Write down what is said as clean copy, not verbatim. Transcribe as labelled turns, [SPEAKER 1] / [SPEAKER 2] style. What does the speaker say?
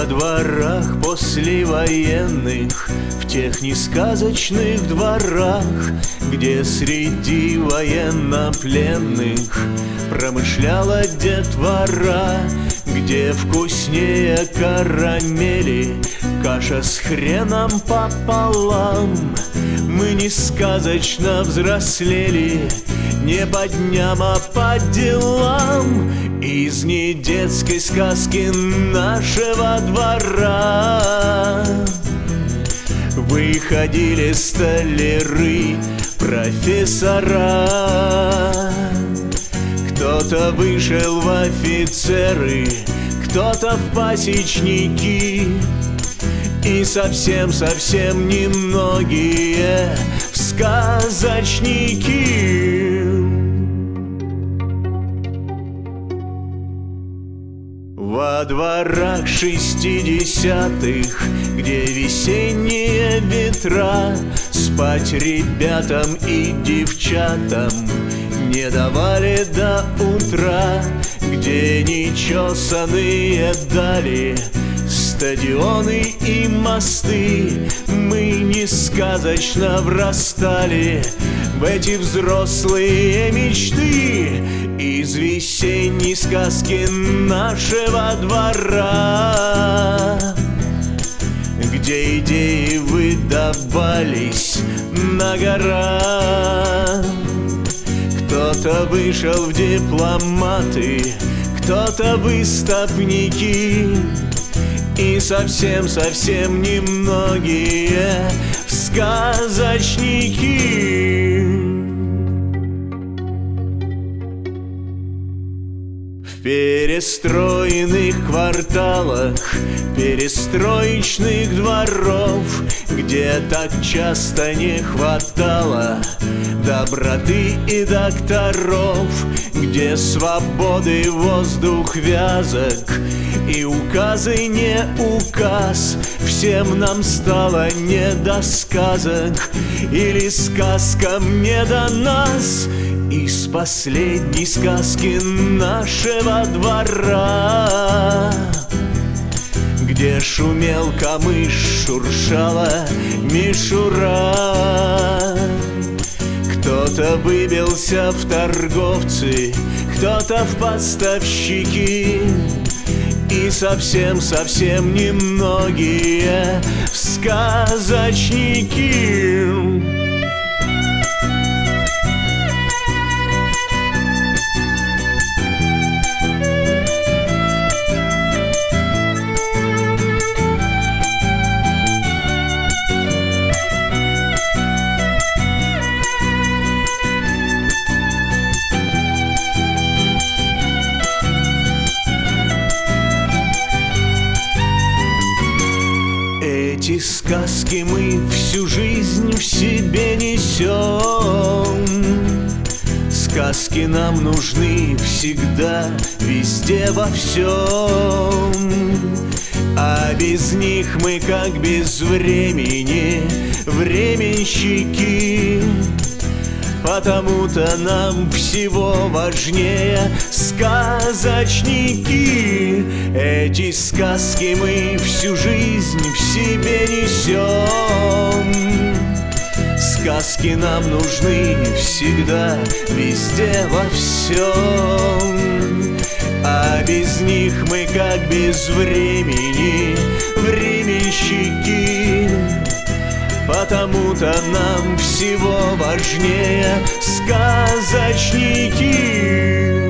[SPEAKER 1] Во дворах послевоенных, в тех несказочных дворах, где среди военнопленных промышляла детвора, где вкуснее карамели каша с хреном пополам, мы не сказочно взрослели, не по дням, а по делам. Из недетской сказки нашего двора выходили столяры, профессора. Кто-то вышел в офицеры, кто-то в пасечники, и совсем-совсем немногие в сказочники. Во дворах 60-х, где весенние ветра, спать ребятам и девчатам не давали до утра, где нечесанные дали стадионы и мосты, мы не сказочно врастали в эти взрослые мечты. Из весенней сказки нашего двора, где идеи выдавались на гора. Кто-то вышел в дипломаты, кто-то в истопники, и совсем-совсем немногие в сказочники. В перестроенных кварталах перестроечных дворов, где так часто не хватало доброты и докторов, где свободы воздух вязок и указы не указ, всем нам стало не до сказок, или сказкам не до нас. Из последней сказки нашего двора, где шумел камыш, шуршала мишура. Кто-то выбился в торговцы, кто-то в поставщики, и совсем-совсем немногие в сказочники. Эти сказки мы всю жизнь в себе несем. Сказки нам нужны всегда, везде, во всем. А без них мы как без времени, временщики. Потому-то нам всего важнее сказочники. Эти сказки мы всю жизнь в себе несем. Сказки нам нужны всегда, везде, во всем. А без них мы как без времени, временщики. Потому-то нам всего важнее сказочники.